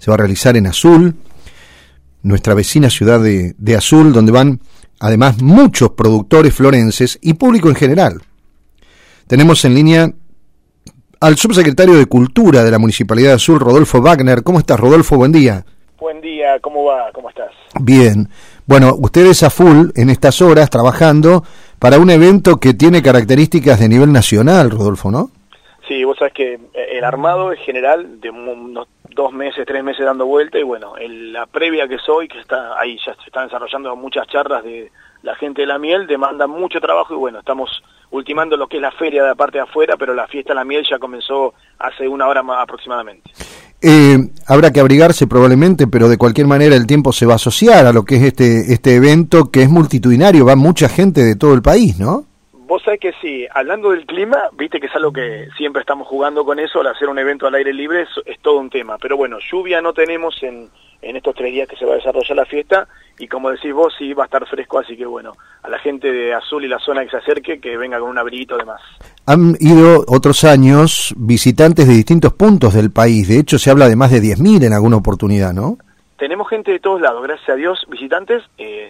se va a realizar en Azul, nuestra vecina ciudad de Azul, donde van además muchos productores florenses y público en general. Tenemos en línea al subsecretario de Cultura de la Municipalidad de Azul, Rodolfo Wagner. ¿Cómo estás, Rodolfo? Buen día. Buen día, ¿cómo va? ¿Cómo estás? Bien. Bueno, ustedes a full en estas horas trabajando para un evento que tiene características de nivel nacional, Rodolfo, ¿no? Sí, vos sabés que el armado en general, de unos 2 meses, 3 meses dando vuelta, y bueno, la previa que soy, que está ahí, ya se están desarrollando muchas charlas de la gente de la miel, demanda mucho trabajo, y bueno, estamos ultimando lo que es la feria de la parte de afuera, pero la fiesta de la miel ya comenzó hace 1 hora más aproximadamente. Habrá que abrigarse probablemente, pero de cualquier manera el tiempo se va a asociar a lo que es este evento, que es multitudinario, va mucha gente de todo el país, ¿no? Vos sabés que sí, hablando del clima, viste que es algo que siempre estamos jugando con eso, al hacer un evento al aire libre es todo un tema, pero bueno, lluvia no tenemos en estos 3 días que se va a desarrollar la fiesta, y como decís vos, sí va a estar fresco, así que bueno, a la gente de Azul y la zona que se acerque, que venga con un abriguito y demás. Han ido otros años visitantes de distintos puntos del país, de hecho se habla de más de 10.000 en alguna oportunidad, ¿no? Tenemos gente de todos lados, gracias a Dios, visitantes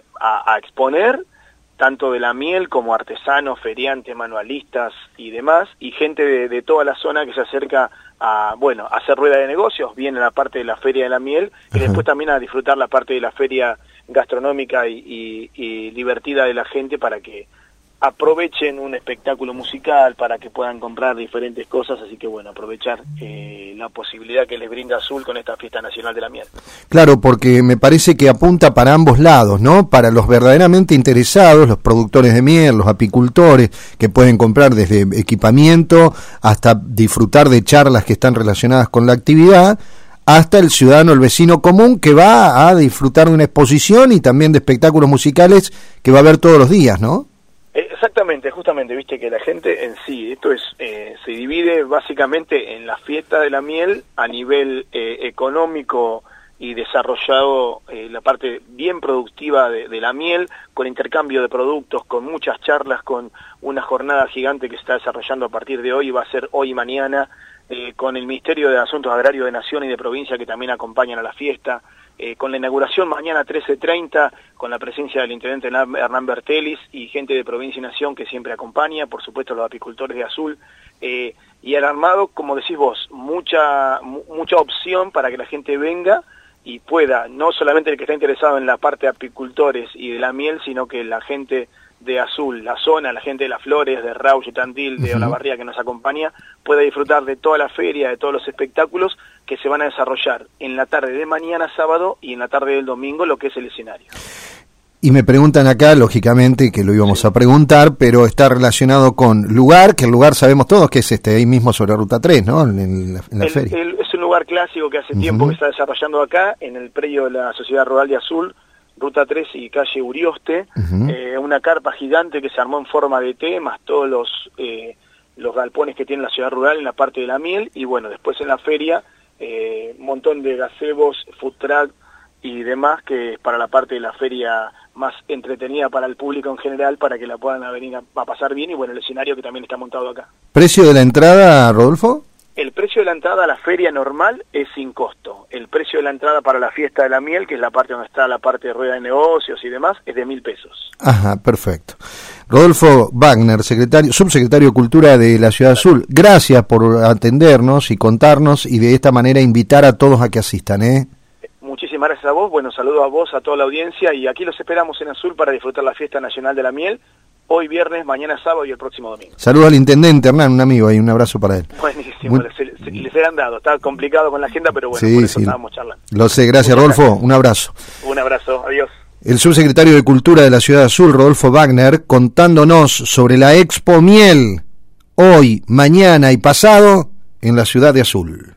a exponer, tanto de la miel como artesanos, feriantes, manualistas y demás, y gente de toda la zona que se acerca a hacer rueda de negocios, bien en la parte de la feria de la miel, y después también a disfrutar la parte de la feria gastronómica y divertida de la gente, para que aprovechen un espectáculo musical, para que puedan comprar diferentes cosas, así que bueno, aprovechar la posibilidad que les brinda Azul con esta fiesta nacional de la miel. Claro, porque me parece que apunta para ambos lados, ¿no? Para los verdaderamente interesados, los productores de miel, los apicultores, que pueden comprar desde equipamiento hasta disfrutar de charlas que están relacionadas con la actividad, hasta el ciudadano, el vecino común, que va a disfrutar de una exposición y también de espectáculos musicales que va a ver todos los días, ¿no? Exactamente, justamente, viste que la gente en sí, esto se divide básicamente en la fiesta de la miel a nivel económico y desarrollado, la parte bien productiva de la miel, con intercambio de productos, con muchas charlas, con una jornada gigante que se está desarrollando a partir de hoy, y va a ser hoy y mañana, con el Ministerio de Asuntos Agrarios de Nación y de Provincia, que también acompañan a la fiesta, con la inauguración mañana 13:30, con la presencia del intendente Hernán Bertelis y gente de Provincia y Nación que siempre acompaña, por supuesto los apicultores de Azul, y el armado, como decís vos, mucha opción para que la gente venga y pueda, no solamente el que está interesado en la parte de apicultores y de la miel, sino que la gente de Azul, la zona, la gente de Las Flores, de Rauch, Tandil, de Olavarría, que nos acompaña, pueda disfrutar de toda la feria, de todos los espectáculos que se van a desarrollar en la tarde de mañana sábado y en la tarde del domingo, lo que es el escenario. Y me preguntan acá, lógicamente, que lo íbamos a preguntar, pero está relacionado con lugar, que el lugar sabemos todos que es ahí mismo sobre Ruta 3, ¿no? En la feria. Es un lugar clásico que hace tiempo que está desarrollando acá, en el predio de la Sociedad Rural de Azul, Ruta 3 y calle Urioste, una carpa gigante que se armó en forma de T, más todos los galpones que tiene la ciudad rural en la parte de la miel, y bueno, después en la feria, un montón de gazebos, food truck y demás, que es para la parte de la feria más entretenida para el público en general, para que la puedan venir a pasar bien, y bueno, el escenario que también está montado acá. ¿Precio de la entrada, Rodolfo? El precio de la entrada a la feria normal es sin costo. El precio de la entrada para la fiesta de la miel, que es la parte donde está la parte de rueda de negocios y demás, es de 1.000 pesos. Ajá, perfecto. Rodolfo Wagner, subsecretario de Cultura de la Ciudad Azul, gracias por atendernos y contarnos, y de esta manera invitar a todos a que asistan, Muchísimas gracias a vos, bueno, saludo a vos, a toda la audiencia, y aquí los esperamos en Azul para disfrutar la fiesta nacional de la miel, hoy viernes, mañana sábado y el próximo domingo. Saludos al intendente Hernán, un amigo ahí, un abrazo para él. Buenísimo, les he dado, está complicado con la agenda, pero bueno, por eso estábamos charlando. Lo sé, gracias Rodolfo, un abrazo. Un abrazo, adiós. El subsecretario de Cultura de la Ciudad Azul, Rodolfo Wagner, contándonos sobre la Expo Miel, hoy, mañana y pasado, en la Ciudad de Azul.